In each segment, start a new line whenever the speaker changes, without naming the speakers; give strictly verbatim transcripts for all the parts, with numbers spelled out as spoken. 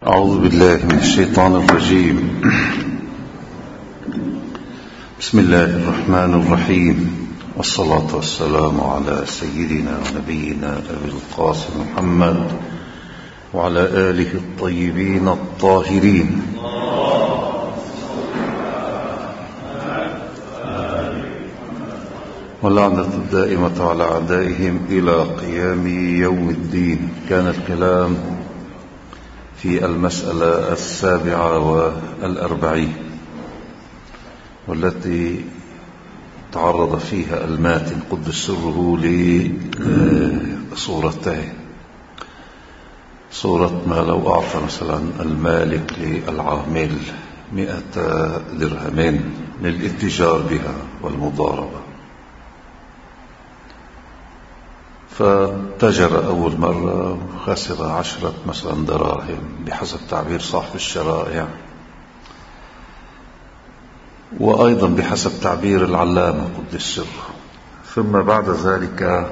أعوذ بالله من الشيطان الرجيم. بسم الله الرحمن الرحيم، والصلاة والسلام على سيدنا ونبينا أبي القاسم محمد وعلى آله الطيبين الطاهرين. واللعنة الدائمة على أعدائهم إلى قيام يوم الدين. كان الكلام في المسألة السابعة والأربعين، والتي تعرض فيها الماتن قدس سره لصورتين: صورة ما لو أعطى مثلا المالك للعامل مئة درهم للاتجار بها والمضاربة، فتجر أول مرة خسر عشرة مثلا دراهم بحسب تعبير صاحب الشرائع، وأيضا بحسب تعبير العلامة قدس سره. ثم بعد ذلك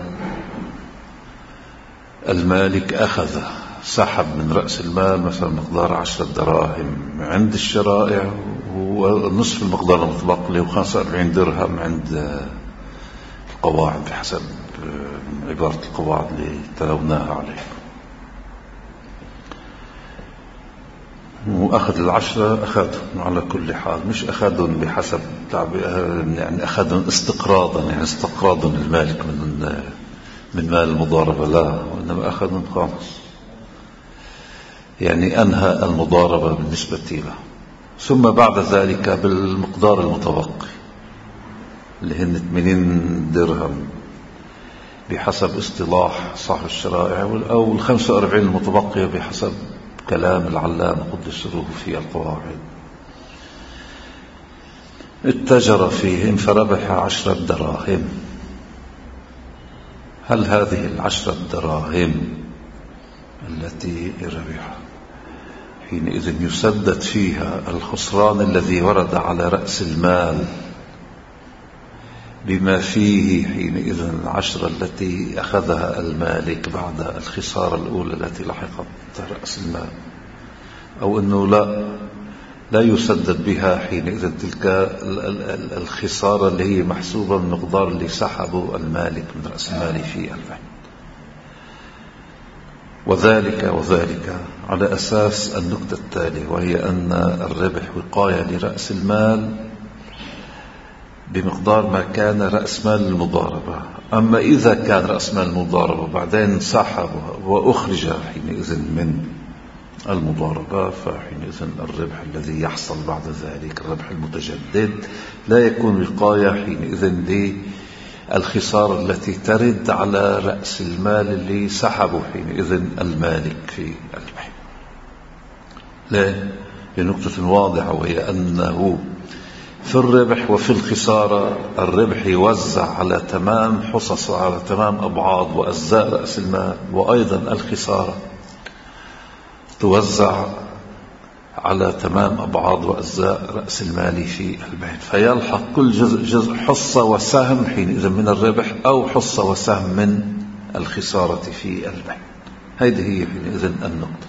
المالك أخذ سحب من رأس المال مثلا مقدار عشرة دراهم عند الشرائع، ونصف المقدار المطلق له خمسة وأربعين درهم عند القواعد بحسب عبارة القواعد اللي تلوناها عليه، وأخذ العشرة أخذهم على كل حال، مش أخذهم بحسب يعني أخذهم استقراضا، يعني استقراض المالك من من مال المضاربة، لا، وإنما أخذهم خامس، يعني أنهى المضاربة بالنسبة له. ثم بعد ذلك بالمقدار المتبقي اللي هن ثمانين درهم بحسب اصطلاح صاحب الشرائع، أو الخمسة وأربعين المتبقية بحسب كلام العلامة قدس سره في القواعد، اتجر فيهم فربح عشرة دراهم. هل هذه العشرة دراهم التي ربحها حينئذ يسدد فيها الخسران الذي ورد على رأس المال بما فيه حينئذ العشرة التي أخذها المالك بعد الخسارة الأولى التي لحقت رأس المال، أو أنه لا لا يسدد بها حينئذ تلك الخسارة اللي هي محسوبة من مقدار اللي سحبه المالك من رأس المال في البيع؟ وذلك وذلك على أساس النقطة التالية، وهي أن الربح وقاية لرأس المال بمقدار ما كان رأس مال المضاربة. أما إذا كان رأس مال المضاربة بعدين سحبها وأخرج حينئذ من المضاربة، فحينئذ الربح الذي يحصل بعد ذلك الربح المتجدد لا يكون وقاية حينئذ للخسارة التي ترد على رأس المال اللي سحبه حينئذ المالك في البيع. لا، لنقطة واضحة، وهي أنه في الربح وفي الخسارة الربح يوزع على تمام حصص وعلى تمام أبعاد وأجزاء رأس المال، وأيضا الخسارة توزع على تمام أبعاد وأجزاء رأس المال في البيع، فيلحق كل جزء جزء حصة وسهم حينئذ من الربح، أو حصة وسهم من الخسارة في البيع. هذه هي حينئذ النقطة.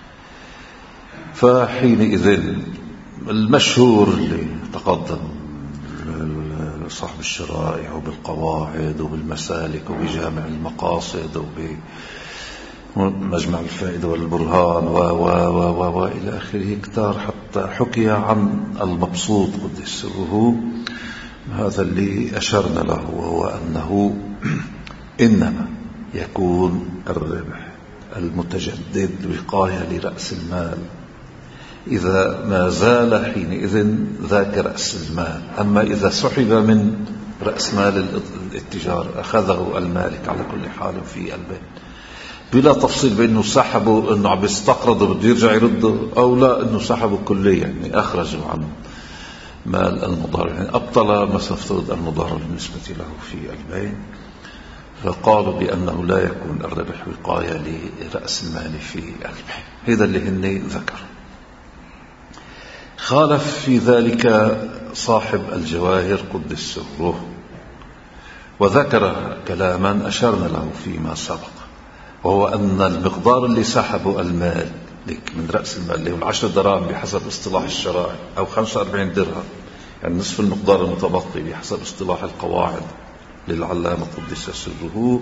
فحينئذ المشهور اللي تقدم صاحب الشرائع وبالقواعد وبالمسالك وبجامع المقاصد وبمجمع الفائدة والبرهان و و و و إلى آخره كتار، حتى حكي عن المبسوط قدس سره، هذا اللي أشرنا له، وهو أنه إنما يكون الربح المتجدد وقاية لرأس المال إذا ما زال حينئذ ذاك رأس المال. أما إذا سحب من رأس مال الاتجار أخذه المالك على كل حال في البيع، بلا تفصيل بأنه سحبه أنه عم يستقرضه بده يرجع يرده، أو لا أنه سحبه كليا يعني أخرجه عن مال المضارب، يعني أبطل مثلا افترض المضارب بالنسبة له في البيع، فقالوا بأنه لا يكون الربح وقاية لرأس المال في البيع. هذا اللي هني ذكر. خالف في ذلك صاحب الجواهر قدس سره، وذكر كلاما أشرنا له فيما سبق، وهو أن المقدار اللي سحبه المال لك من رأس المال اللي هو العشر دراهم بحسب اصطلاح الشرائع، أو خمسة وأربعين درهم يعني نصف المقدار المتبقي بحسب اصطلاح القواعد للعلامة قدس سره،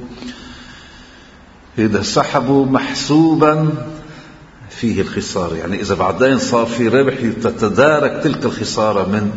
إذا سحبوا محسوبا فيه الخسارة، يعني إذا بعدين صار في ربح تتدارك تلك الخسارة من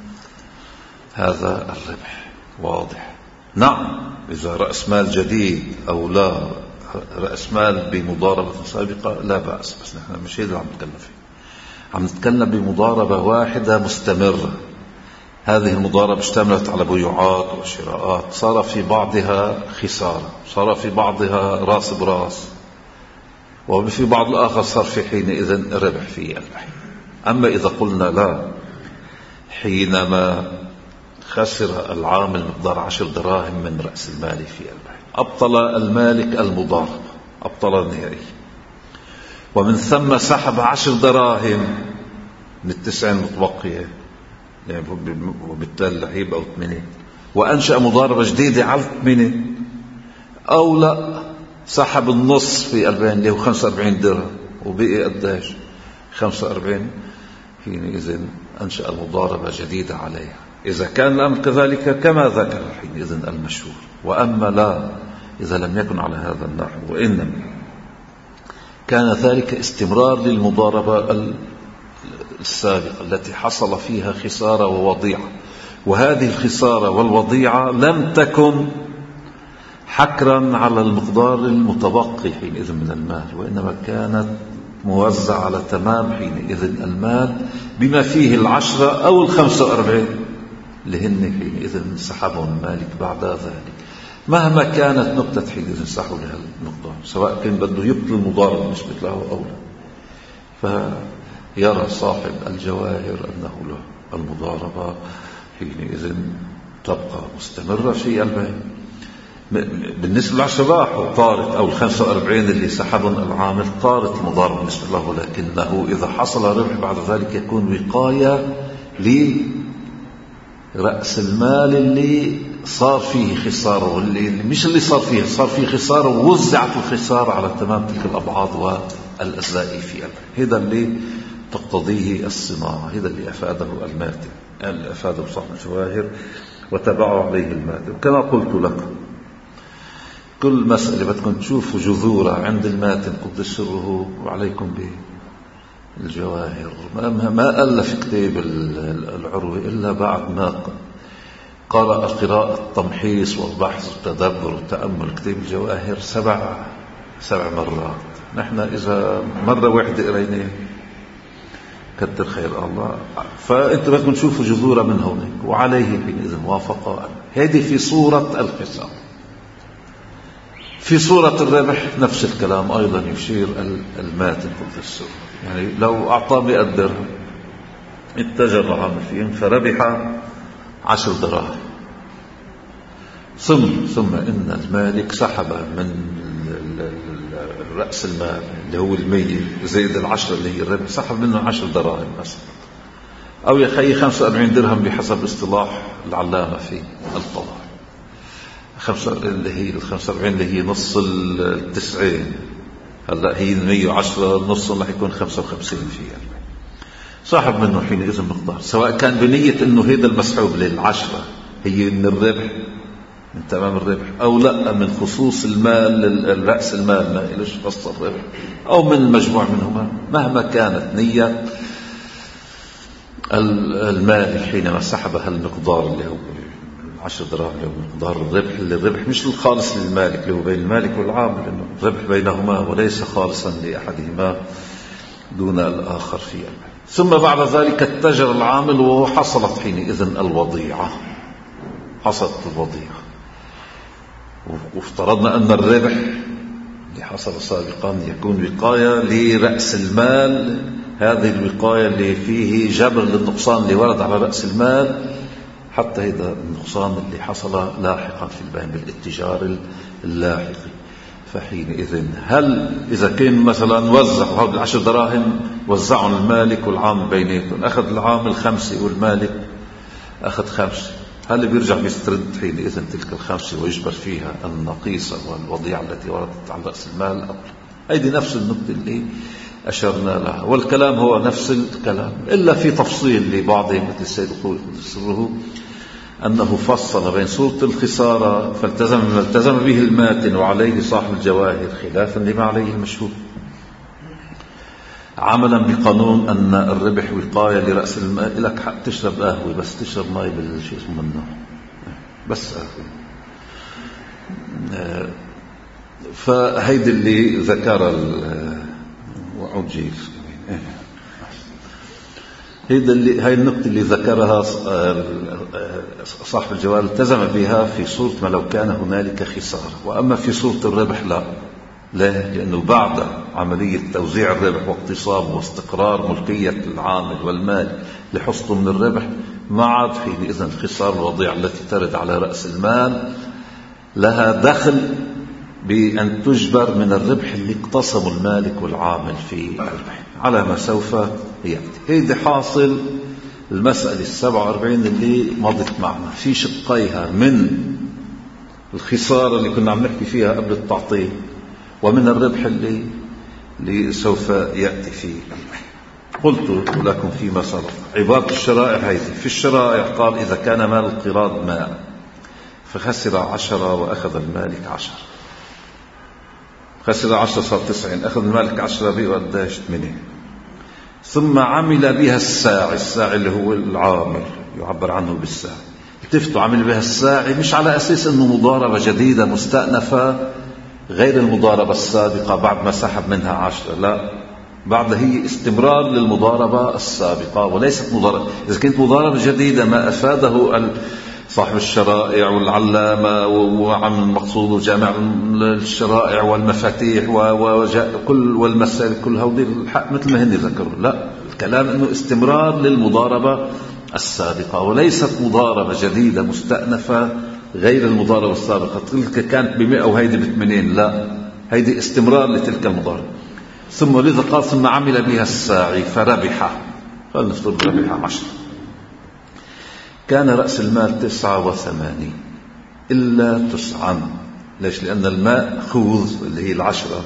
هذا الربح. واضح؟ نعم. إذا رأس مال جديد أو لا رأس مال بمضاربة سابقة لا بأس، بس نحن مش هذا عم نتكلم فيه، عم نتكلم بمضاربة واحدة مستمرة. هذه المضاربة اشتملت على بيوعات وشراءات، صار في بعضها خسارة، صار في بعضها راس براس، وفي بعض الآخر صار في حينئذ ربح في الحين. أما إذا قلنا لا، حينما خسر العامل مقدار عشر دراهم من رأس المال في البيع، أبطل المالك المضاربة، أبطل النهائي، ومن ثم سحب عشر دراهم من التسعين المتبقية يعني وبالتالي لعيب أو ثمانية، وأنشأ مضاربة جديدة على ثمانية، أو لا سحب النص في أربعين اللي هو خمسة وأربعين درهم وبقي قديش خمسة وأربعين، حينئذ أنشأ المضاربة جديدة عليها. إذا كان الأمر كذلك كما ذكر حينئذ المشهور. وأما لا، إذا لم يكن على هذا النحو وإنما كان ذلك استمرار للمضاربة السابقة التي حصل فيها خسارة ووضيعة، وهذه الخسارة والوضيعة لم تكن حكرا على المقدار المتبقي حينئذ من المال، وإنما كانت موزعة على تمام حينئذ المال بما فيه العشرة أو الخمسة وأربعين اللي هن حينئذ سحبهم المالك بعد ذلك، مهما كانت نقطة حينئذ سحبوا لها المقدار، سواء كان بده يبطل المضاربة نسبة له أو لا. فيرى صاحب الجواهر أنه له المضاربة حينئذ تبقى مستمرة في البيع. بالنسبة للعشر راحوا طارت، أو الخمسة وأربعين اللي سحبهم العامل طارت المضاربة بالنسبة له، لكنه إذا حصل ربح بعد ذلك يكون وقاية لرأس المال اللي صار فيه خسارة، واللي مش اللي صار فيه صار فيه خسارة ووزعت الخسارة على تمام تلك الأبعاد والأجزاء في البيع. هذا اللي تقتضيه الصناعة، هذا اللي أفاده الماتن، اللي أفاده صاحب الجواهر وتبعه عليه الماتن. كما قلت لكم كل مسألة بدكم تشوفوا جذورها عند الماتن قدس سره، وعليكم بالجواهر. ما ألف كتاب العروة إلا بعد ما قرأ قراءة التمحيص والبحث والتدبر والتأمل كتاب الجواهر سبع سبع مرات. نحن إذا مرة واحدة قريناه كتر خير الله. فأنت بدكم تشوفوا جذورها من هونك، وعليه حينئذ موافقة. هذه في صورة الخسارة. في صورة الربح نفس الكلام أيضا يشير الماتن قدس سره، يعني لو أعطى مئة درهم اتجر العامل فيهم فربح عشر دراهم، ثم ثم إن المالك سحب من رأس المال اللي هو المية زائد العشرة اللي هي الربح، سحب منه عشر دراهم مثلا، أو يخي خمسة وأربعين درهم بحسب اصطلاح العلامة في القضاء. خمسة اللي هي الخمسة وأربعين اللي هي نص التسعين، هلا هي المية وعشرة نص راح يكون خمسة وخمسين فيها. صاحب منه حينئذ مقدار، سواء كان بنية انه هذا المسحوب للعشرة هي من الربح من تمام الربح، او لا من خصوص المال رأس المال ما إليش خص الربح، او من المجموع منهما، مهما كانت نية المال حينما سحبها المقدار اللي هو عشر دراهم اللي هو مقدار الربح، اللي الربح مش الخالص للمالك اللي هو بين المالك والعامل، انه الربح بينهما وليس خالصا لأحدهما دون الآخر في المال. ثم بعد ذلك اتجر العامل وحصلت حينئذ الوضيعة، حصلت الوضيعة، وافترضنا أن الربح اللي حصل سابقا يكون وقاية لرأس المال، هذه الوقاية اللي فيه جبر للنقصان اللي ورد على رأس المال، حتى هذا النقصان اللي حصل لاحقا في البيع بالاتجار اللاحقي. فحينئذ هل إذا كان مثلا وزع هذه العشر دراهم وزعهم المالك والعامل بيناتهم، أخذ العامل خمسة والمالك أخذ خمسة، هل بيرجع بيسترد حينئذ تلك الخمسة ويجبر فيها النقيصة والوضيعة التي وردت على رأس المال؟ هذه نفس النقطة اللي أشرنا لها. والكلام هو نفس الكلام إلا في تفصيل لبعضهم مثل السيد الخوي سره أنه فصل بين صورة الخسارة فالتزم ما التزم به الماتن وعليه صاحب الجواهر خلافا لما عليه المشهور، عملا بقانون أن الربح وقاية لرأس المال. لك حق تشرب قهوة بس تشرب ماء بالشيء اسمه منه بس قهوة. فهيدي اللي ذكر وعجيل هيدا اللي هاي النقطة اللي ذكرها صاحب الجوال التزم بها في صورة ما لو كان هنالك خسارة. وأما في صورة الربح لا، ليه؟ لأنه بعد عملية توزيع الربح واقتصاب واستقرار ملكية العامل والمال لحصته من الربح ما عاد حينئذ الخسارة الوضيعة التي ترد على رأس المال لها دخل بأن تجبر من الربح اللي اقتصمه المالك والعامل في الربح على ما سوف يأتي. هيدي حاصل المسألة السبعة وأربعين اللي مضت معنا في شقيها من الخسارة اللي كنا عم نحكي فيها قبل التعطيل ومن الربح اللي, اللي سوف يأتي في الربح. قلت لكم فيما سبق عبارة الشرائع هيدي في الشرائع قال إذا كان مال القراض ماء فخسر عشرة وأخذ المالك عشر، خسر عشرة صار تسعين، أخذ المالك عشرة بيقوا قداش ثمانية. ثم عمل بها الساعي، الساعي اللي هو العامل يعبر عنه بالساعي، التفتوا عمل بها الساعي مش على أساس أنه مضاربة جديدة مستأنفة غير المضاربة السابقة بعد ما سحب منها عشرة، لا، بعد هي استمرار للمضاربة السابقة وليست مضاربة. إذا كانت مضاربة جديدة ما أفاده صاحب الشرائع والعلامة وعم المقصود وجامع الشرائع والمفاتيح وكل والمسائل كل هودي الحق مثل ما هني ذكروا، لا، الكلام أنه استمرار للمضاربة السابقة وليست مضاربة جديدة مستأنفة غير المضاربة السابقة. تلك كانت بمئة وهيدي بثمانين، لا، هيدي استمرار لتلك المضاربة. ثم لذا قال ثم عمل بها الساعي فربح، قال نفترض ربح عشر، كان رأس المال تسعة وثمانين إلا تسعا. ليش؟ لأن الماء خوذ اللي هي العشرة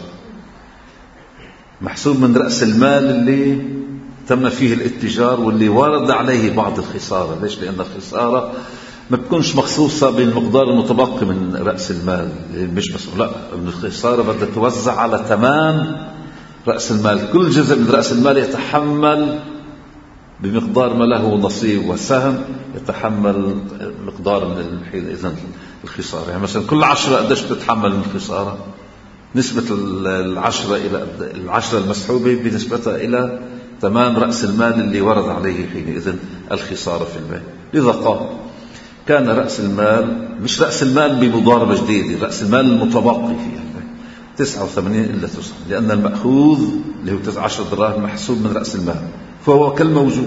محسوب من رأس المال اللي تم فيه الاتجار واللي ورد عليه بعض الخسارة. ليش؟ لأن الخسارة ما بتكونش مخصوصة بالمقدار المتبقي من رأس المال مش مسؤول، لا، الخسارة بدها توزع على تمام رأس المال. كل جزء من رأس المال يتحمل بمقدار ما له نصيب وسهم، يتحمل مقدار من إذن الخسارة. يعني مثلا كل عشرة قديش تتحمل من الخسارة؟ نسبة العشرة إلى العشرة المسحوبة بنسبتها إلى تمام رأس المال اللي ورد عليه حينئذ الخسارة في المال. لذا قال كان رأس المال مش رأس المال بمضاربة جديدة، رأس المال المتبقي فيها تسعة وثمانين إلا تسعة، لأن المأخوذ اللي هو تسعة عشر دراهم محسوب من رأس المال، فهو كالموجود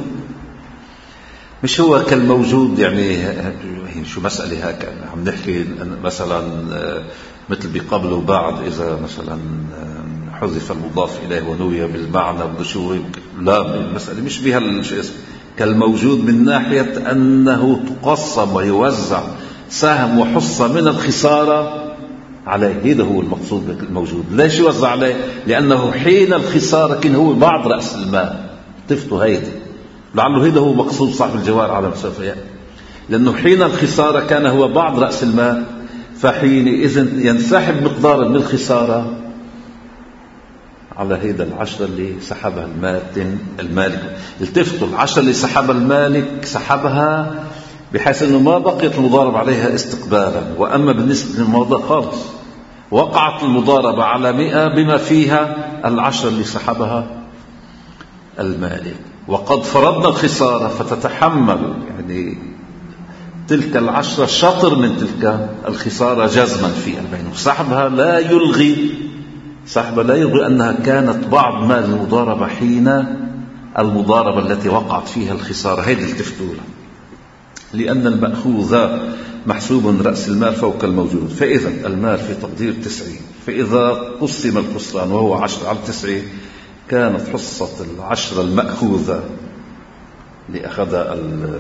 مش هو كالموجود. يعني شو مسألة هكذا عم نحكي مثلا مثل بقبل وبعد، إذا مثلا حذف المضاف إليه ونوي بالمعنى بشو، لا، المسألة مش بها الشيء كالموجود من ناحية أنه تقسم ويوزع سهم وحصة من الخسارة عليه. هذا هو المقصود بالموجود. ليش يوزع عليه؟ لأنه حين الخسارة كان هو بعض رأس المال. تفتوا هيدا لعله هذا هو مقصود صاحب الجوار على مسافة، لأنه حين الخسارة كان هو بعض رأس المال، فحينئذ ينسحب مقدار من الخسارة على هيدا العشرة اللي سحبها الماتن المالك. التفتوا العشرة اللي سحبها المالك سحبها بحيث أنه ما بقيت المضاربة عليها استقبالا. وأما بالنسبة للموضوع خالص وقعت المضاربة على مئة بما فيها العشرة اللي سحبها المالك، وقد فرضنا الخسارة فتتحمل يعني تلك العشرة شطر من تلك الخسارة جزما في البين. وسحبها لا يلغي سحبها لا يلغي أنها كانت بعض مال المضاربة حين المضاربة التي وقعت فيها الخسارة. هيدي التفتولة، لأن المأخوذ محسوب من رأس المال فوق الموجود. فإذا المال في تقدير تسعين، فإذا قسم الخسران وهو عشر على تسعين كانت حصة العشرة المأخوذة لأخذ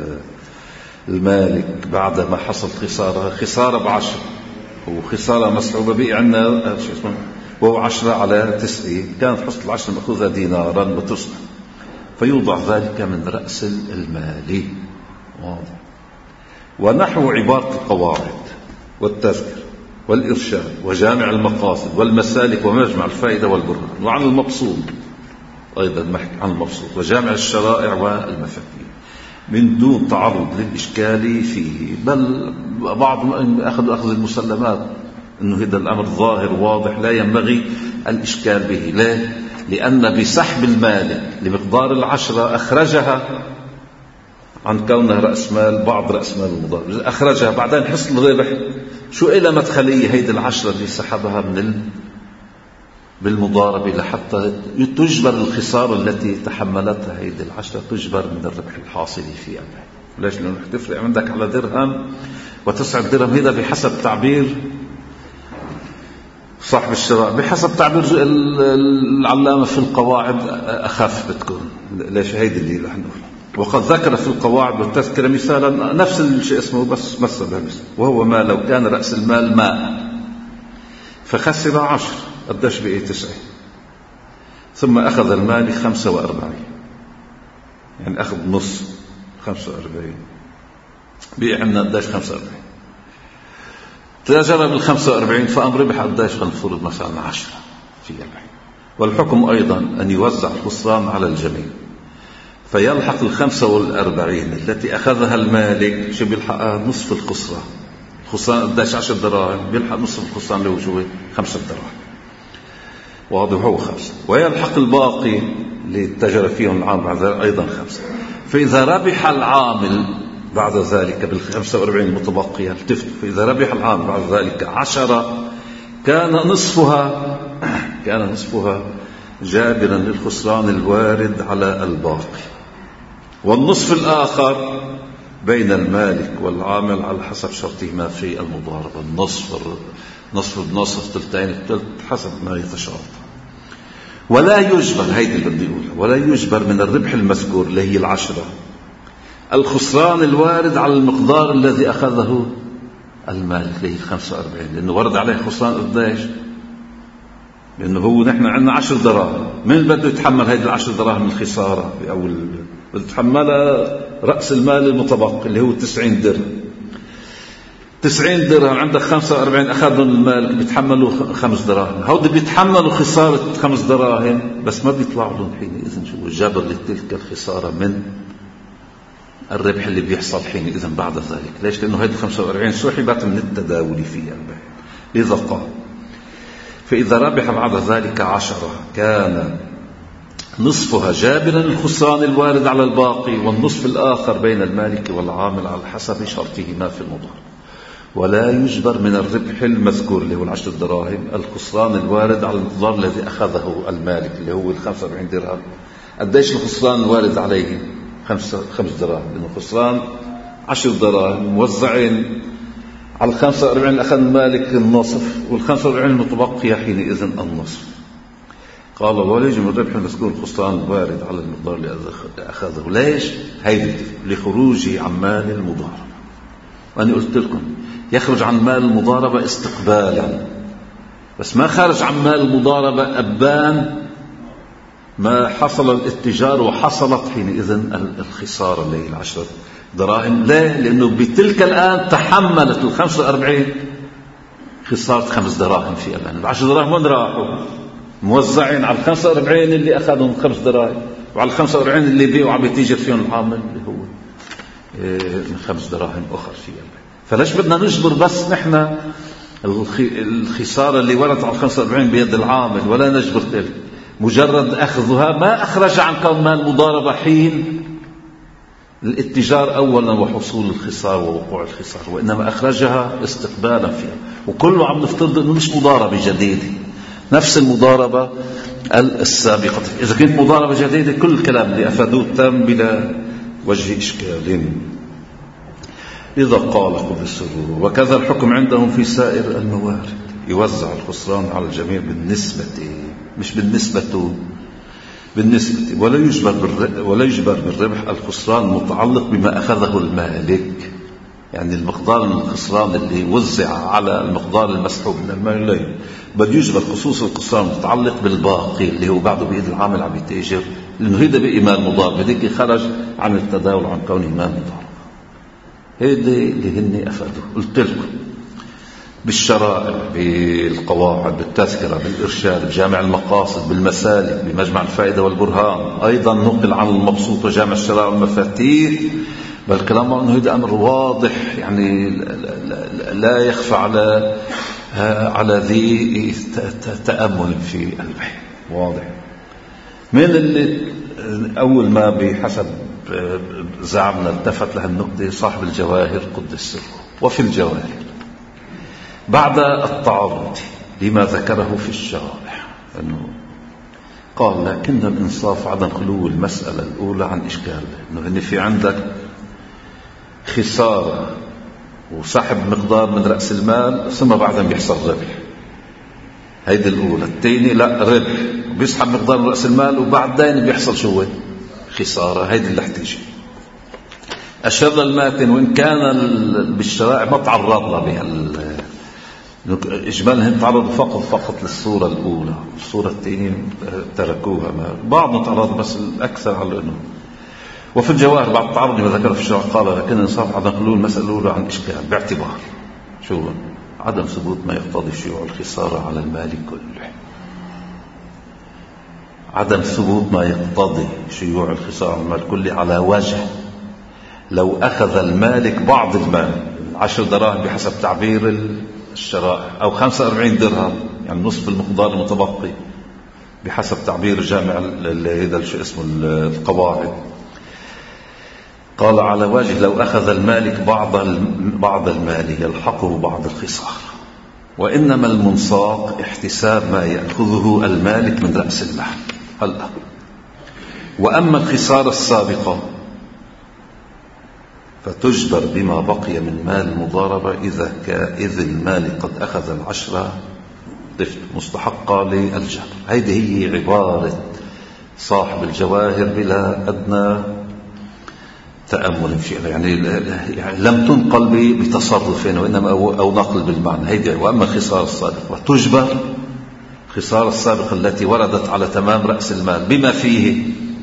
المالك بعد ما حصل خسارة خسارة بعشر وخسارة مسحوبة به عندنا وهو عشرة على تسعة، كانت حصة العشرة مأخوذة دينارا وتصنع، فيوضع ذلك من رأس المال. واضح. ونحو عبارة القواعد والتذكر والإرشاد وجامع المقاصد والمسالك ومجمع الفائدة والبرهان، وعن المبسوط أيضا نحكي عن المبسوط وجامع الشرائع والمفاتيح من دون تعرض للإشكال فيه، بل بعض أخذ أخذ المسلمات أنه هذا الأمر ظاهر واضح لا ينبغي الإشكال به. ليه؟ لأن بسحب المال لمقدار العشرة أخرجها عن كونها رأس مال، بعض رأس مال المضارب أخرجها، بعدين حصل الربح شو إلى مدخلية هيدي العشرة اللي سحبها من ال... بالمضاربة لحتى تجبر الخسارة التي تحملتها هيدي العشرة، تجبر من الربح الحاصل فيها. ليش؟ لأنه تفرق عندك على درهم وتسعة درهم، هذا بحسب تعبير صاحب الشراء، بحسب تعبير العلامة في القواعد أخف بتكون. ليش؟ هيدي اللي رح نقول. وقد ذكر في القواعد والتذكرة مثالا نفس الشيء اسمه بس مثل، وهو ما لو كان رأس المال ماء فخسر عشر، قديش بقي؟ تسعة، ثم أخذ المال خمسة وأربعين، يعني أخذ نص خمسة وأربعين، بقي عندنا قديش؟ خمسة وأربعين. تجرب الخمسة وأربعين فأم ربح قديش؟ فنفرض مثلا عشرة في ربح. والحكم أيضا أن يوزع الخسران على الجميع، فيلحق الخمسة والأربعين التي أخذها المالك شو بيلحقها؟ نصف الخسران. الخسران قديش؟ عشر دراهم، بيلحق نصف الخسران اللي هو شو؟ خمسة دراهم. واضح؟ هو خمسة. ويلحق الباقي اللي اتجر فيهم العام بعد ذلك أيضا خمسة. فإذا ربح العامل بعد ذلك بالخمسة وأربعين المتبقية، التفت، فإذا ربح العامل بعد ذلك عشرة كان نصفها كان نصفها جابرا للخسران الوارد على الباقي، والنصف الآخر بين المالك والعامل على حسب شرطهما في المضاربة. النصف نصف بنصف، ثلثين الثلث، حسب ما يتشارط. ولا يجبر، هيدي اللي بدي أقولها، ولا يجبر من الربح المذكور اللي هي العشرة الخسران الوارد على المقدار الذي أخذه المالك اللي هي الخمسة وأربعين، لأنه ورد عليه خسران قديش؟ لأنه هو نحن عندنا عشر دراهم، من بده يتحمل هيدي العشر دراهم الخسارة؟ أو بده يتحملها رأس المال المتبقي اللي هو تسعين درهم. تسعين درهم عندك خمسة وأربعين أخذهم المالك، بيتحملوا خمس دراهم، هودي بيتحملوا خسارة خمس دراهم بس ما بيطلعوا لهم حينئذ شو الجبر لتلك الخسارة من الربح اللي بيحصل حينئذ بعد ذلك. ليش؟ لأنه هيدي خمسة وأربعين سحبت من التداول فيها البيع. لذا قال: فإذا ربح بعد ذلك عشرة كان نصفها جابرا الخسران الوارد على الباقي، والنصف الآخر بين المالك والعامل على حسب شرطهما في المضاربة. ولا يجبر من الربح المذكور اللي هو العشر دراهم الخسران الوارد على المقدار الذي أخذه المالك اللي هو الخمسة وأربعين درهم. قديش الخسران الوارد عليه؟ خمسة خمس دراهم، لأنه خسران عشر دراهم موزعين على الخمسة وأربعين اللي أخذ المالك النصف، والخمسة وأربعين المتبقية حينئذ النصف. قال: ولا يجب الربح المذكور الخسران الوارد على المقدار اللي أخذه. ليش؟ هيدي لخروجه عن مال المضاربة. وأنا قلت لكم يخرج عن مال المضاربة استقبالا، بس ما خرج عن مال المضاربة أبان ما حصل الاتجار وحصلت حينئذ الخسارة اللي هي العشرة دراهم. ليه؟ لأنه بتلك الآن تحملت الخمسة وأربعين خسارة خمس دراهم في الآن. العشر دراهم وين راحوا؟ موزعين على الخمسة وأربعين اللي أخذهم خمس دراهم، وعلى الخمسة وأربعين اللي بيعوا عم بيتيجر فيهم العامل اللي هو من خمس دراهم أخر في الآن. فليش بدنا نجبر بس نحن الخسارة اللي وردت على الخمسة وأربعين بيد العامل، ولا نجبر تلك مجرد أخذها ما أخرج عن كون مال مضاربة حين الاتجار أولا وحصول الخسارة ووقوع الخسارة، وإنما أخرجها استقبالا فيها. وكله عم نفترض أنه مش مضاربة جديدة، نفس المضاربة السابقة. إذا كنت مضاربة جديدة كل الكلام اللي أفادوه تم بلا وجه إشكال. إذا قال قدس السرور: وكذا الحكم عندهم في سائر الموارد، يوزع الخسران على الجميع بالنسبة، مش بالنسبة بالنسبة ولا يجبر ولا يجبر بالربح الخسران متعلق بما أخذه المالك. يعني المقدار من الخسران اللي وزع على المقدار المسحوب من المال بده يجبر خصوص الخسارة المتعلق بالباقي اللي هو بعده بإيد العامل عم يتاجر، لأنه هيدا بقي مال مضارب، هديك خرج عن التداول عن كونه مال مضارب. هيدي اللي هن أفادوا. قلت لكم بالشرائع، بالقواعد، بالتذكرة، بالإرشاد، بجامع المقاصد، بالمسالك، بمجمع الفائدة والبرهان، أيضا نقل عن المبسوط وجامع الشرائع والمفاتيح. بل كلام أنه هذا أمر واضح، يعني لا يخفى على على ذي تأمل في البحث، واضح. من اللي أول ما بحسب زعمنا التفت لها النقطة صاحب الجواهر قدس سره. وفي الجواهر بعد التعرض لما ذكره في الشرائع أنه قال لكن الإنصاف عدم خلو المسألة الأولى عن إشكال، أنه إن في عندك خسارة وسحب مقدار من رأس المال ثم بعدها بيحصل ربح، هيدي الأولى. الثاني لا، ربح بيسحب مقدار من رأس المال وبعدين بيحصل شو خسارة، هيدي اللي احتيجي. أشر الماتن وإن كان بالشرائع ما تعرض له بهال إجمالهم، تعرضوا فقط فقط للصورة الأولى، الصورة الثانية تركوها، بعضهم تعرض بس الأكثر على أنه. وفي الجواهر بعد التعرض لما ذكر في الشرع قال لكن الإنصاف عدم خلو المسألة الأولى عن إشكال باعتبار شو عدم ثبوت ما يقتضي شيوع الخسارة على المال كله. عدم ثبوت ما يقتضي شيوع الخسارة على المال كله على وجه لو أخذ المالك بعض المال، عشر دراهم بحسب تعبير الشرائع، أو خمسة وأربعين درهم يعني نصف المقدار المتبقي بحسب تعبير جامع هذا شو اسمه القواعد. قال على وجه لو أخذ المالك بعض بعض المال يلحقه بعض الخسارة، وإنما المنصاق احتساب ما يأخذه المالك من رأس المال. هلا وأما الخسارة السابقة فتجبر بما بقي من مال المضاربة إذا إذ المال قد أخذ العشرة مستحقة للجبر. هذه هي عبارة صاحب الجواهر بلا أدنى تأمل فيها، يعني لم تنقل بتصرف وإنما أو نقل بالمعنى. هيدي وأما الخسارة السابقة تجبر، الخسارة السابقة التي وردت على تمام رأس المال بما فيه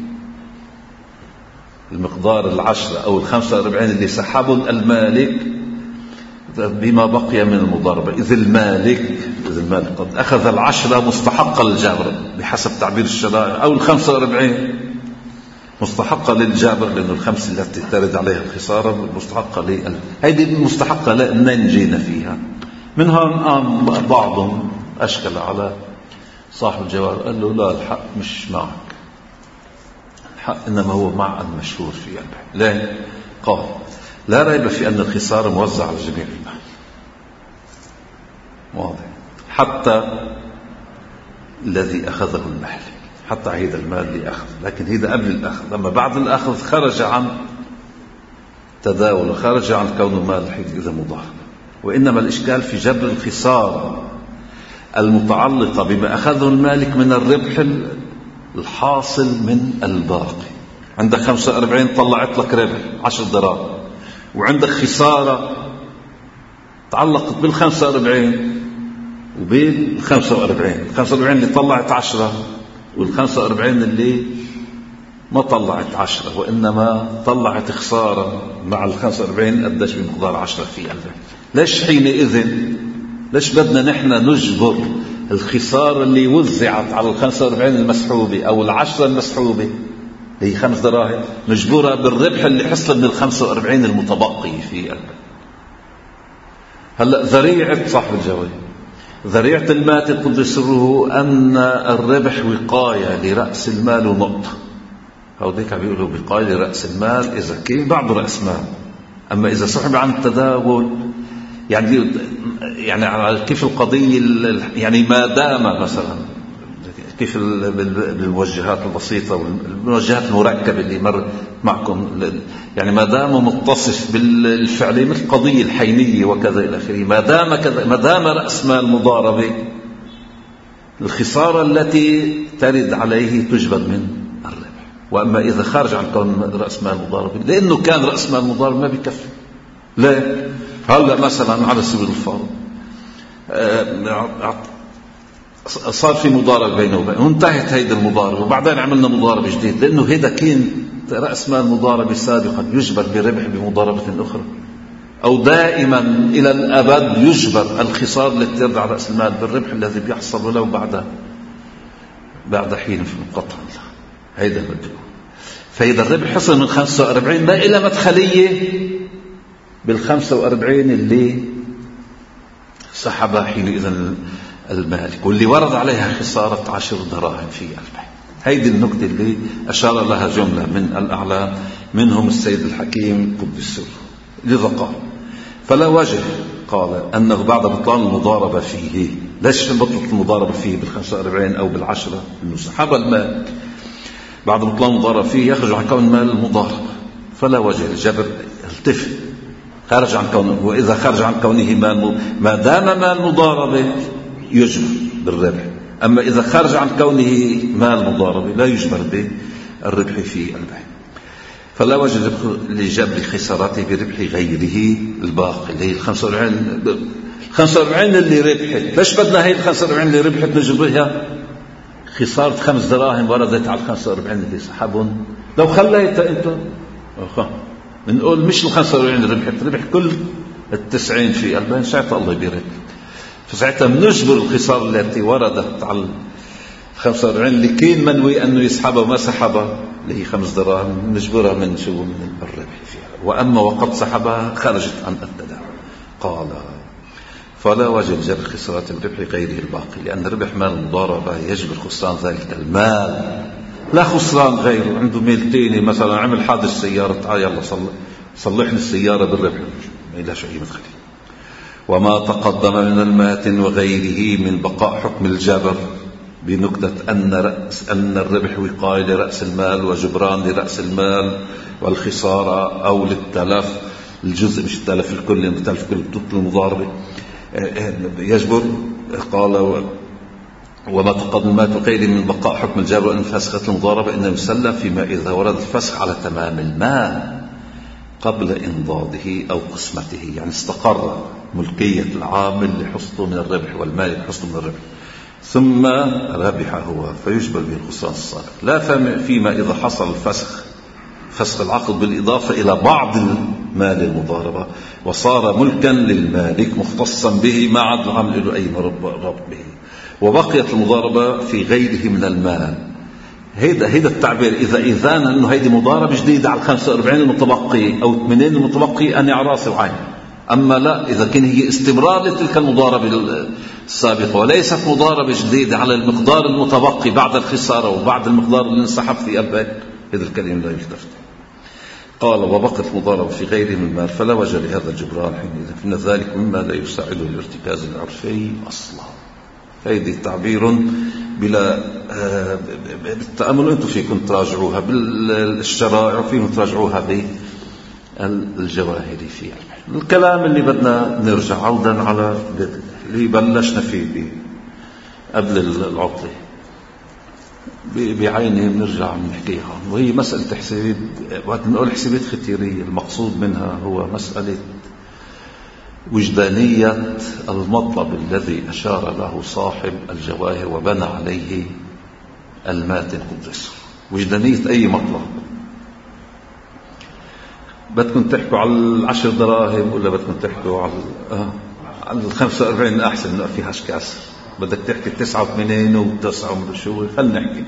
المقدار العشرة أو الخمسة وأربعين اللي سحبوا المالك بما بقي من المضاربة، إذ المالك إذ المالك قد أخذ العشرة مستحقة للجابر بحسب تعبير الشرائع، أو الخمسة وأربعين مستحقة للجابر، لأن الخمس التي ترد عليها الخسارة مستحقة لل هذه المستحقة لأننا جينا فيها. من هون قام بعضهم أشكل على صاحب الجواب قال له لا، الحق مش معك، الحق إنما هو مع المشهور في البحث. ليه؟ قال لا ريب في أن الخسارة موزعة على جميع المال، واضح، حتى الذي أخذه المال، حتى هذا المال اللي أخذ، لكن هذا قبل الأخذ. أما بعد الأخذ خرج عن تداول وخرج عن كونه مال حيث إذا مضارب. وإنما الإشكال في جبر الخسارة المتعلقة بما أخذه المالك من الربح الحاصل من الباقي. عندك خمسة وأربعين طلعت لك ربح عشر دراهم، وعندك خسارة تعلقت بالخمسة وأربعين وبالخمسة وأربعين، الخمسة وأربعين اللي طلعت عشرة والخمسة وأربعين اللي ما طلعت عشرة، وإنما طلعت خسارة مع الخمسة وأربعين قدش بمقدار عشرة في الربح. ليش حينئذ ليش بدنا نحن نجبر الخسارة اللي وزعت على الخمسة وأربعين المسحوبة أو العشرة المسحوبة هي خمس دراهم، نجبرها بالربح اللي حصل من الخمسة وأربعين المتبقي في الربح. هلأ ذريعة صاحب الجواب، ذريعة الماتن قدس سره أن الربح وقاية لرأس المال ونقطة. هوديك بيقولوا وقاية لرأس المال إذا كان بعد رأس مال، أما إذا سحب عن التداول يعني يعني كيف القضية يعني ما دام مثلا كيف بالموجهات البسيطة والموجهات المركبة اللي مر معكم، يعني ما دام متصف بالفعل مثل قضية الحينية وكذا إلى آخره، ما دام كذا ما دام رأس مال مضاربة الخسارة التي ترد عليه تجبر من الربح. وأما إذا خارج عن كون رأس مال مضاربة لأنه كان رأس مال مضاربة ما بيكفي. لا هلا مثلا على سبيل الفرض صار في مضاربة بينه وبينه وانتهت هيدا المضاربة، وبعدين عملنا مضاربة جديد، لأنه هيدا كان رأس مال مضاربة سابقا يجبر بربح بمضاربة أخرى، أو دائما إلى الأبد يجبر الخسارة التي ترجع رأس المال بالربح الذي بيحصل له بعد بعد حين في القطع. هيدا بده. فإذا الربح حصل من خمسة وأربعين ما إلى مدخلية بالخمسة وأربعين اللي سحبها حينئذ المالك، واللي ورد عليها خسارة عشر دراهم في البيع. هيدي النقطة اللي أشار لها جملة من الأعلام، منهم السيد الحكيم قدس سره. لذا قال فلا وجه قال أنه بعد بطلان المضاربة فيه، ليش بطلت المضاربة فيه بالخمسة وأربعين أو بالعشرة؟ إنه سحب المال بعد بطلان المضاربة فيه يخرج عن كون مال المضاربة، فلا وجه الجبر التفت خارج عن كونه. وإذا خرج عن كونه مال، ما دام مال مضاربة يجبر بالربح، أما إذا خرج عن كونه مال مضاربة لا يجبر بالربح في البيع. فلا وجه لجبر خسارته بربح غيره الباقي اللي هي الخمسة وأربعين. الخمسة وأربعين اللي ربحت، ليش بدنا هي الخمسة وأربعين اللي ربحت نجبرها؟ خسارة خمس دراهم وردت على الخمسة وأربعين اللي سحبهم. لو خليتها انت بنقول مش الخمسة وأربعين اللي ربحت، ربح كل التسعين في البين، ساعتها الله يبارك. فساعتها بنجبر الخسارة التي وردت على الخمسة وأربعين اللي كان منوي أنه يسحبها وما سحبها اللي هي خمس دراهم، نجبرها من شو من الربح فيها. وأما وقد سحبها خرجت عن التداول. قال فلا وجه لجبر خسارة الربح غيره الباقي، لأن ربح مال المضاربة يجبر خسران ذلك المال لا خسران غيره. عنده ميل تاني مثلا عمل حادث سيارة، تعال يلا صلح صلحني السيارة بالربح، ما إلهش أي مدخل. وما تقدم من الماتن وغيره من بقاء حكم الجبر بنكتة أن, رأس أن الربح وقاية لرأس المال وجبران لرأس المال والخسارة أو للتلف الجزء مش التلف الكل، التلف كل بطل المضاربة يجبر. قال وما تقدم المات وغيره من بقاء حكم الجبر وأن فسخت المضاربة إنه مسلم فيما إذا ورد الفسخ على تمام المال قبل إنضاده أو قسمته، يعني استقر ملكية العامل لحصته من الربح والمالك لحصته من الربح ثم ربح هو فيجبر به الخسران السابق. لا فيما إذا حصل الفسخ فسخ العقد بالإضافة إلى بعض المال المضاربة وصار ملكا للمالك مختصا به ما عاد العامل له أي ربط به، وبقيت المضاربة في غيره من المال. هيدا هيدا التعبير إذا إذان أنه هيدي مضاربة جديدة على الخمسة وأربعين المتبقي أو ثمانين المتبقي أن يعراسي وعين. أما لا، إذا كان هي استمرار لتلك المضاربة السابقة وليست مضاربة جديدة على المقدار المتبقي بعد الخسارة وبعد المقدار اللي انسحب في البيع، هذا الكلام لا يلتفت. قال وبقت المضاربة في غيره من المال فلا وجه لهذا الجبران حينئذ، فإن ذلك مما لا يساعده الارتكاز العرفي أصلا. هذه تعبير بلا آه بالتأمل، أنتم فيكم تراجعوها بالشرائع وفيكم تراجعوها بالجواهر في البيع. الكلام اللي بدنا نرجع عودا على اللي بلشنا فيه قبل العطلة بعينه بنرجع نحكيها، وهي مسألة حسابات. وقت نقول حسابات ختيرية المقصود منها هو مسألة وجدانية المطلب الذي أشار له صاحب الجواهر وبنى عليه الماتن قدسه. وجدانية أي مطلب؟ بدكم تحكوا على العشر دراهم ولا بدكم تحكوا على آه على الخمسة وأربعين؟ أحسن ما فيهاش كاس. بدك تحكي التسعة وثمانين وتسعة وشو، خلنا نحكي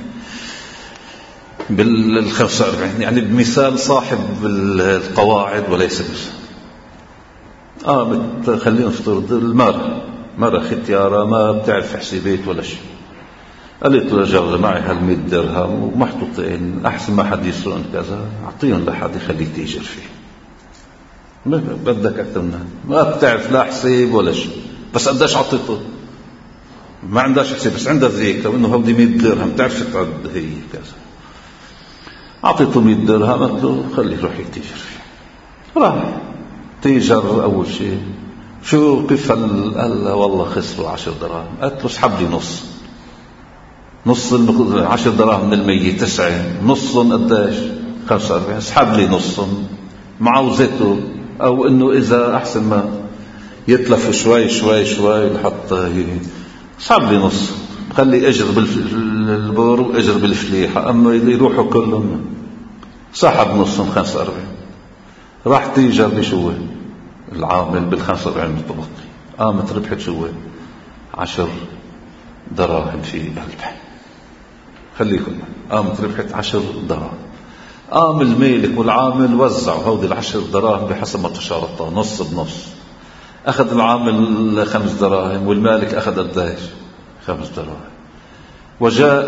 بالخمسة وأربعين يعني بمثال صاحب القواعد وليس بس آه خلينا نفترض المرأة مرة ختيارة ما بتعرف حسابات ولا شيء، قالت له جوزة معي هالمئة درهم ومحطوطين أحسن ما حد يسرقن كذا، أعطيهم لحد يخليه تيجر فيه. ما بدك أكثر منها، ما بتعرف لا حساب ولا شيء، بس قداش عطيته ما عندهاش حساب، بس عندها ذيك لو إنه هودي مئة درهم تعرف تعد هي كذا. أعطيته مئة درهم قلت له خليه يروح يتيجر فيه. راح تيجر أول شيء شو كيف قال والله خسروا عشر دراهم. قلت له اسحب لي نص نص عشر دراهم من المية تسعة، نصهم قداش خمسة وأربعين، اسحب لي نصهم معوزته، أو إنه إذا أحسن ما يتلف شوي شوي شوي لحتى اسحب لي نص خلي اجر بالبور واجر بالفليحة، اما يروحوا كلهم سحب نصهم خمسة وأربعين، راح تيجر بشو العامل بالخمسة وأربعين متبقي، قامت ربحت شو عشر دراهم في قلبها. خليكم قامت ربحت عشر دراهم، قام المالك والعامل وزعوا هودي العشر دراهم بحسب ما تشارطوا نص بنص. أخذ العامل خمس دراهم والمالك أخذ قديش؟ خمس دراهم. وجاء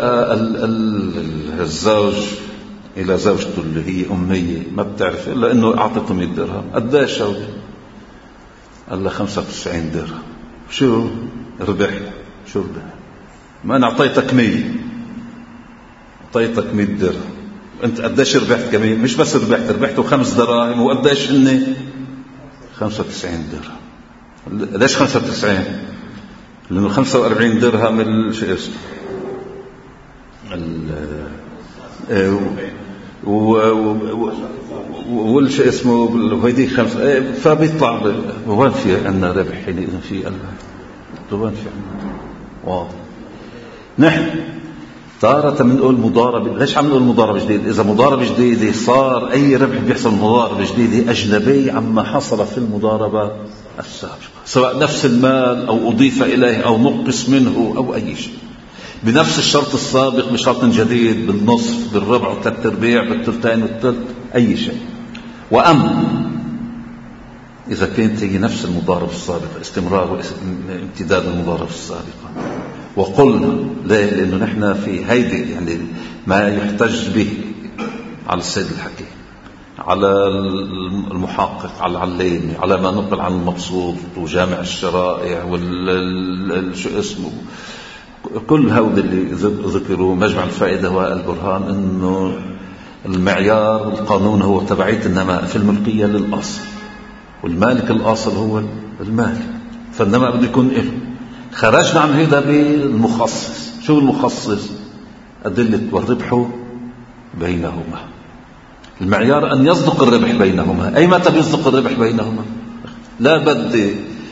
الزوج إلى زوجته اللي هي أمية ما بتعرف إلا إنه أعطته مئة درهم. قديش هودي؟ قال له خمسة وتسعين درهم. شو ربحت؟ شو ربحت؟ ما أنا أعطيتك مية، أعطيتك مئة درهم، أنت قديش ربحت كمان؟ مش بس ربحت، ربحته خمس دراهم وقديش هن؟ خمسة وتسعين درهم. ليش خمسة وتسعين؟ لأنه خمسة وأربعين درهم الشو اسمه والشو اسمه وهيدي خمسة، فبيطلع وين في عندنا ربح حينئذ في الله؟ وين في عندنا واضح؟ نحن تارة بنقول مضاربة. ليش عم نقول مضاربة جديدة؟ إذا مضاربة جديدة صار أي ربح بيحصل مضاربة جديدة أجنبي عما حصل في المضاربة السابقة، سواء نفس المال أو أضيف إليه أو نقص منه أو أي شيء بنفس الشرط السابق بشرط جديد، بالنصف بالربع والثلاث أرباع بالثلثين والثلث أي شيء. وأما إذا كانت هي نفس المضاربة السابقة استمرار وامتداد المضاربة السابقة، وقلنا ليه؟ لأنه نحن في هيدي يعني ما يحتج به على السيد الحكيم، على المحقق، على العلامي، على ما نقل عن المبسوط وجامع الشرائع والشو اسمه كل هؤلاء اللي ذكروا مجمع الفائدة والبرهان، إنه المعيار القانون هو تبعية النماء في الملكية للأصل، والمالك الأصل هو المالك، فالنماء بده يكون إيه. خرجنا عن هذا بالمخصص. شو المخصص؟ أدلة والربح بينهما. المعيار أن يصدق الربح بينهما. أي متى بيصدق الربح بينهما؟ لا بدي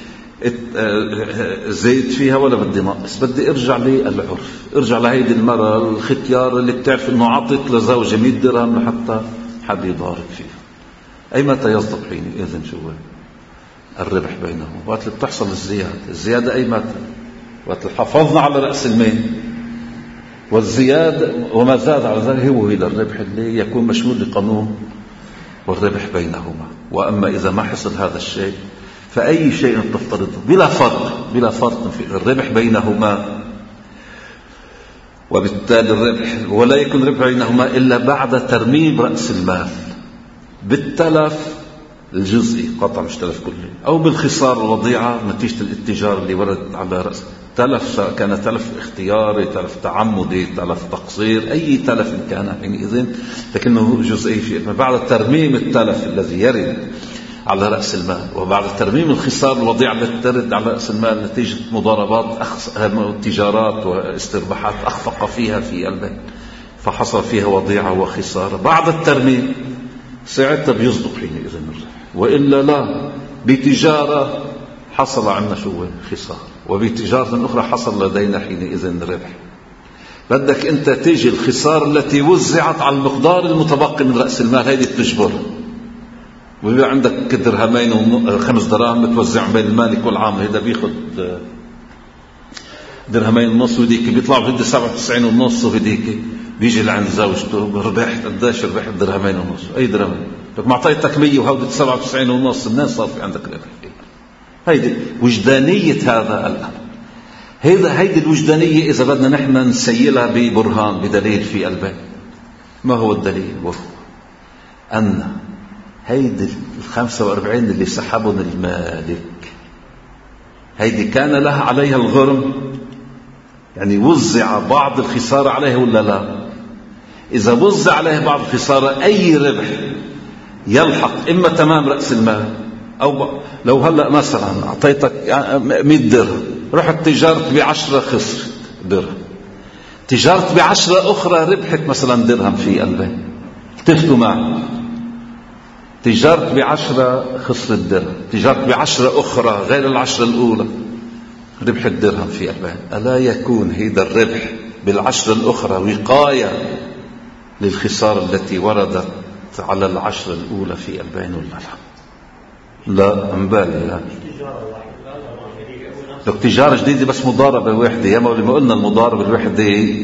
زيد فيها ولا بدي ناقص، بدي ارجع للعرف، ارجع لهيدي المرة الختيار اللي بتعرف انه عطت لزوجة مئة درهم لحتى حد يضارب فيها. أي متى يصدق حينئذ شو الربح بينهم؟ وقت اللي بتحصل الزيادة. الزيادة أي متى؟ وقت اللي حافظنا على رأس المال، والزيادة وما زاد على ذلك هو إلى الربح اللي يكون مشمول لقانون والربح بينهما. وأما إذا ما حصل هذا الشيء فأي شيء تفترضه بلا فرق بلا فرق في الربح بينهما، وبالتالي الربح ولا يكون ربح بينهما إلا بعد ترميم رأس المال بالتلف الجزئي، قطع مش تلف كلي، أو بالخسارة الوضيعة نتيجة الاتجار اللي ورد على رأس تلف، كان تلف اختياري، تلف تعمدي، تلف تقصير، أي تلف كان حينئذ لكنه جزئي شيء. بعد ترميم التلف الذي يرد على رأس المال، وبعد ترميم الخسارة الوضيعة التي ترد على رأس المال نتيجة مضاربات أخص... تجارات واسترباحات أخفق فيها في البيت فحصل فيها وضيعة وخسارة، بعد الترميم ساعتها بيصدق حينئذ الربح. وإلا لا، بتجارة حصل عنا شو خسارة، وبتجارة أخرى حصل لدينا حينئذ ربح. بدك أنت تيجي الخسارة التي وزعت على المقدار المتبقي من رأس المال هيدي تجبرها، ويبقى عندك درهمين وخمس دراهم متوزع بين المالك والعامل، هذا بياخد درهمين ونص وديك بيطلع بده سبعة وتسعين ونص، وهديك بيجي لعند زوجته ربحت قديش؟ ربحت درهمين ونص. أي درهمين؟ لك ما اعطيتك مية وهودت سبعة وتسعين ونص، الناس صار في عندك ربح. هيدي وجدانية هذا الأمر. هذا هيدي الوجدانية إذا بدنا نحن نسيلها ببرهان بدليل في البيت. ما هو الدليل؟ وهو أن هيدي الخمسة وأربعين اللي سحبون المالك هيدي كان لها عليها الغرم، يعني وزع بعض الخسارة عليها ولا لا؟ إذا وزع عليها بعض الخسارة أي ربح يلحق إما تمام رأس المال، أو لو هلأ مثلا أعطيتك مئة درهم، رحت تجارت بعشرة خسرت درهم، تجارت بعشرة أخرى ربحت مثلا درهم في البيت، اتفقوا معي. تجارت بعشرة خسرت درهم، تجارت بعشرة أخرى غير العشرة الأولى ربح الدرهم في أربعين، ألا يكون هذا الربح بالعشر الأخرى وقاية للخسارة التي وردت على العشر الأولى في أربعين ولا لا؟ لا أمبالي لا. لو تجارة جديدة بس مضاربة واحدة، يا مولي ما قلنا المضاربة الواحدة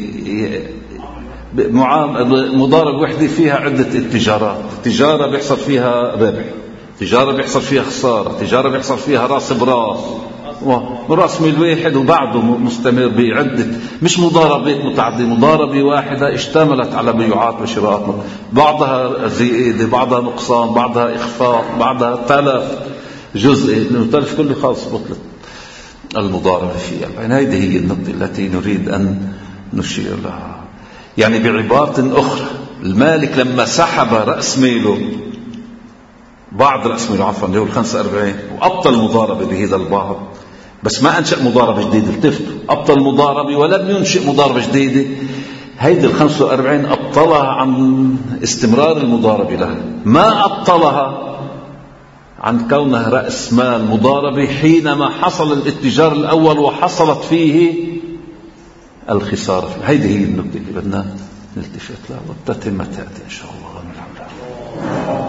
مضاربة واحدة فيها عدة التجارات. التجارة بيحصل فيها ربح، تجارة بيحصل فيها خسارة، تجارة بيحصل فيها راس براس، راس ميل واحد وبعده مستمر بعدة، مش مضاربات متعددة، مضاربة واحدة اشتملت على بيعات وشراءات، بعضها زيادة، بعضها نقصان، بعضها إخفاق، بعضها تلف جزء، التلف كله خالص بطلت المضاربة فيها. يعني هذه هي النقطة التي نريد أن نشير لها. يعني بعبارة أخرى، المالك لما سحب رأس ميله، بعض رأس ميله عفوا اللي هو الخمسة وأربعين، وأبطل مضاربة بهذا البعض، بس ما أنشأ مضاربة جديدة، التفتوا أبطل مضاربة ولم ينشئ مضاربة جديدة، هيدي الخمسة وأربعين أبطلها عن استمرار المضاربة لها، ما أبطلها عن كونها رأس مال مضاربة حينما حصل الاتجار الأول وحصلت فيه الخسارة. هيدي هي النقطة اللي بدنا نلتفت لها، وتتم تأتي إن شاء الله.